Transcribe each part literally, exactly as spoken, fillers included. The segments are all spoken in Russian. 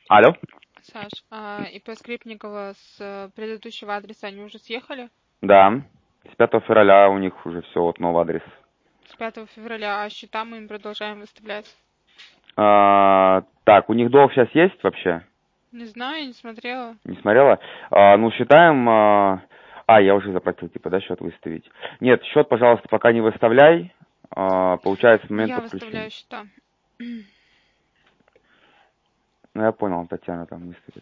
Алло. Саш, а ИП Скрипникова с э, предыдущего адреса они уже съехали? Да. С пятого февраля у них уже все, вот новый адрес. С пятого февраля, а счета мы им продолжаем выставлять? А, так, у них долг сейчас есть вообще? Не знаю, я не смотрела. Не смотрела? А, ну, считаем... А, а, я уже заплатил, типа, да, счет выставить. Нет, счет, пожалуйста, пока не выставляй. А, получается, в момент Я подключения. выставляю счета. Ну, я понял, Татьяна там выставит.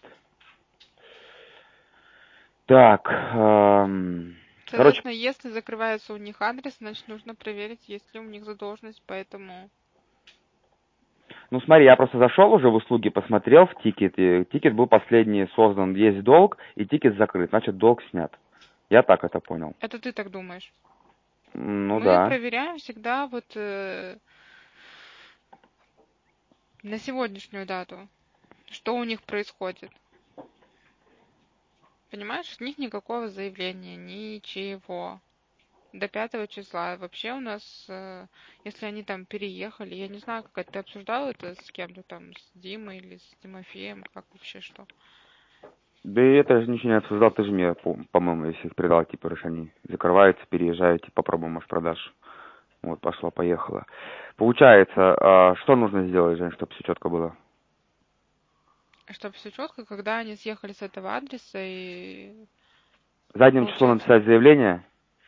Так, эм, короче, Соответственно, если закрывается у них адрес, значит нужно проверить, есть ли у них задолженность, поэтому... ну смотри, я просто зашел уже в услуги, посмотрел в тикет, и тикет был последний создан, есть долг, и тикет закрыт, значит долг снят. Я так это понял. Это ты так думаешь? Ну Мы да. проверяем всегда вот э, на сегодняшнюю дату, что у них происходит. Понимаешь, от них никакого заявления, ничего. До пятого числа. Вообще у нас, э, если они там переехали, я не знаю, как это, ты обсуждал это с кем-то там, с Димой или с Тимофеем, как вообще что? Да и это же ничего не обсуждал, ты же мне, по- по-моему, если их передал, типа, раз они закрываются, переезжают, типа, попробуем, может, продашь. Вот, пошла, поехала. Получается, а, что нужно сделать, Жень, чтобы все четко было? Чтобы все четко, когда они съехали с этого адреса и Задним числом получается, написать заявление?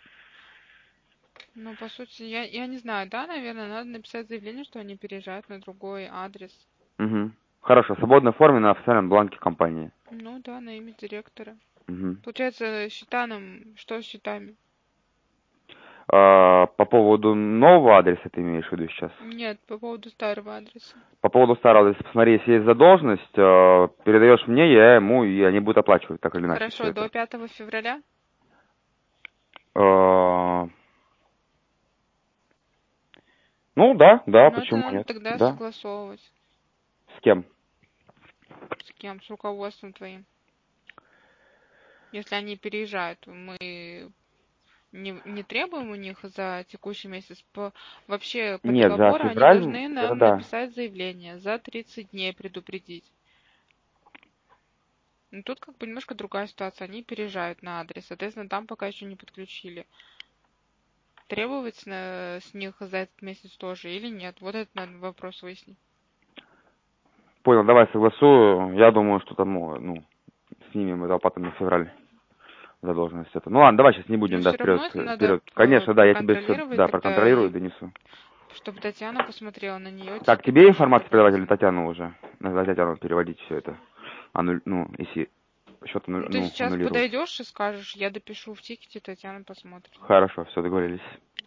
ну, по сути, я, я не знаю, да, наверное, надо написать заявление, что они переезжают на другой адрес. Угу. Хорошо, в свободной форме на официальном бланке компании. Ну да, на имя директора. Угу. Получается, счета нам, что с счетами? А, по поводу нового адреса ты имеешь в виду сейчас? Нет, по поводу старого адреса. По поводу старого адреса, посмотри, если есть задолженность, э, передаешь мне, я ему, и они будут оплачивать так или иначе все Хорошо, это. до пятого февраля? Э, ну да, да, Ну, это почему надо нет? тогда Да. согласовывать. С кем? С кем? С руководством твоим. Если они переезжают, мы не, не требуем у них за текущий месяц. По, вообще, по Нет, за договору они февраль, должны это нам да. написать заявление, за тридцать дней предупредить. Но тут как бы немножко другая ситуация. Они переезжают на адрес, соответственно, там пока еще не подключили. Требовать на, с них за этот месяц тоже или нет? Вот это надо вопрос выяснить. Понял, давай согласую. Я думаю, что там, ну, ну, снимем это потом на февраль задолженность. Это. Ну ладно, давай сейчас не Но будем, да, все вперед, равно это надо вперед. по- Конечно, да, я тебе все, проконтролировать да, тогда, проконтролирую и и донесу. чтобы Татьяна посмотрела на нее, Так, тикет тебе они информацию передавать или отобразили. Татьяну уже? Надо Татьяну переводить все это. Аннуль, ну, если счет, Ну, ты ну, сейчас аннулировать. подойдешь и скажешь, я допишу в тикете, Татьяна посмотрит. Хорошо, все, договорились.